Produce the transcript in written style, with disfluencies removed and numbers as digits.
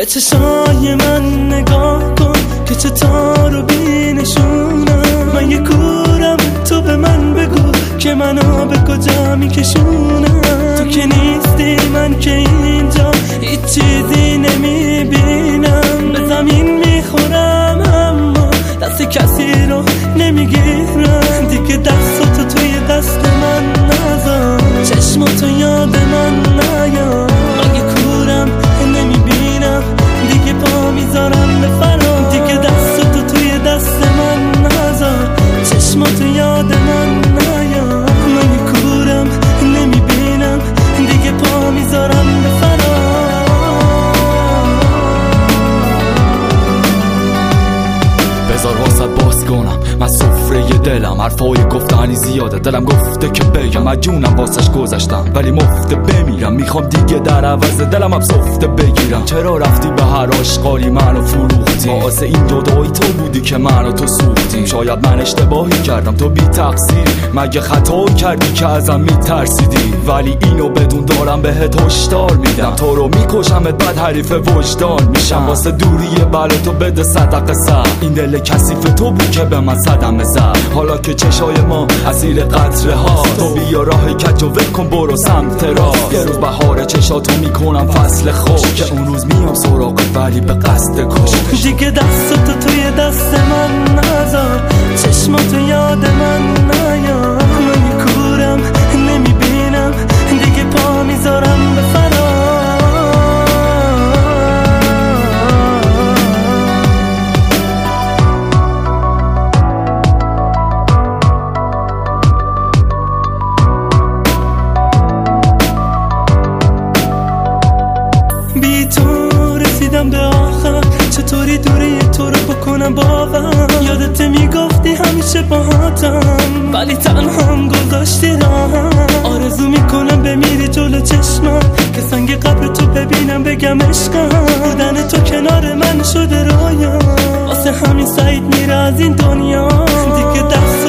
به چشای من نگاه کن که چطور رو بینشونم. من یه کورم تو به من بگو که منو به کجا میکشونم. تو که نیستی من که اینجا هیچ چیزی نمیبینم. به زمین میخورم اما دست کسی رو نمیگیرم. دیگه دستاتو توی دست من نذار، چشماتو یاد من نیار. من یه کورم نمیبینم دیگه، پا میذارم به فرار. دیگه دستاتو توی دست من نذار، چشماتو یاد من نیار. من یه کورم نمیبینم دیگه، پا میذارم به فرار. بذار واسط باز کنم من سفره دلم، حرفای گفتنی زیاده، دلم گفته که بگم از جونم واسش گذاشتم ولی مفته بمیرم. میخوام دیگه در عوض دلم هم سفته بگیرم. چرا رفتی به هر آشغالی منو فروختی؟ باعث این جدایی تو بودی که منو تو سوختیم. شاید من اشتباهی کردم تو بی تقصیر، مگه خطایی کردی که ازم میترسیدی؟ ولی اینو بدون دارم بهت هشدار میدم، تو رو میکشمت بعد حریف وجدان میشم. واسه دوری بله تو بده صدقه سر، این دل کثیف تو بود که به من صدمه زد. حالا که چشای ما اسیر قطره ها، تو بیا راه کج و ول کن برو سمت راست. یه روز بهار چشاتو میکنم فصل خوش، که اون روز میام سراغت ولی به قصد کش. دیگه دستاتو توی دست من نذار، چشماتو یاد من نیار. من یه کورم نمیبینم دیگه، پا میذارم به فرار. بی تو رسیدم به آخر، چطوری دوری تو رو بکنم باور؟ یادت میگفتی همیشه باهاتم ولی تنهام گذاشتی راهم. آرزو میکنم بمیری جلو چشمم که سنگ قبر تو ببینم بگم عشقم. بودن تو کنار من شده رویا، واسه همین سعید میره از این دنیا. دیگه دست